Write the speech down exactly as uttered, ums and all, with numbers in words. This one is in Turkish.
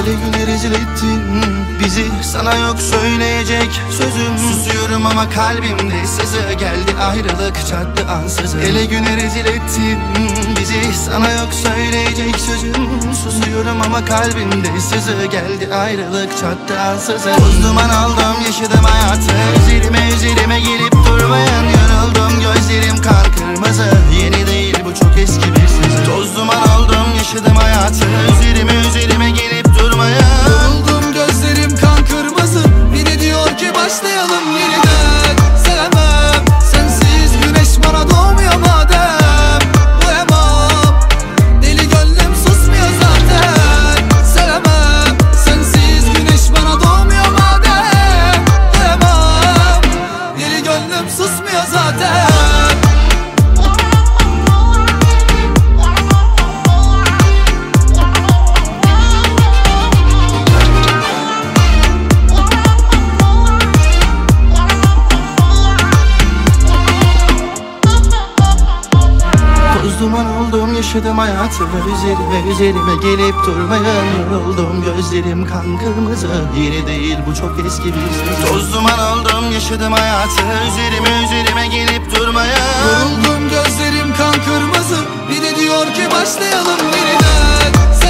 Hele güne rezil ettin bizi, sana yok söyleyecek sözüm. Susuyorum ama kalbimde sızı, geldi ayrılık çattı ansızın. Hele güne rezil ettin bizi, sana yok söyleyecek sözüm. Susuyorum ama kalbimde sızı, geldi ayrılık çattı ansızın. Toz duman aldım yaşadım hayatı, üzerime üzerime gelip durmayan yoruldum. Gözlerim kan kırmızı, yeni değil bu çok eski bir sızı. Toz duman aldım yaşadım hayatı, üzerime üzerime gelip durmayan yoruldum. Gözlerim kan kırmızı, biri diyor ki başlayalım yeniden. Sevemem sensiz, güneş bana doğmuyor madem. Uyamam, deli gönlüm susmuyor zaten. Sevemem sensiz, güneş bana doğmuyor madem. Uyamam, deli gönlüm susmuyor zaten. Toz duman oldum yaşadım hayatı, üzerime üzerime gelip durmayan yoruldum. Gözlerim kan kırmızı, yeni değil bu çok eski bir söz. Toz duman oldum yaşadım hayatı, üzerime üzerime gelip durmayan Yoruldum, gözlerim kan kırmızı, biri diyor ki başlayalım yeniden.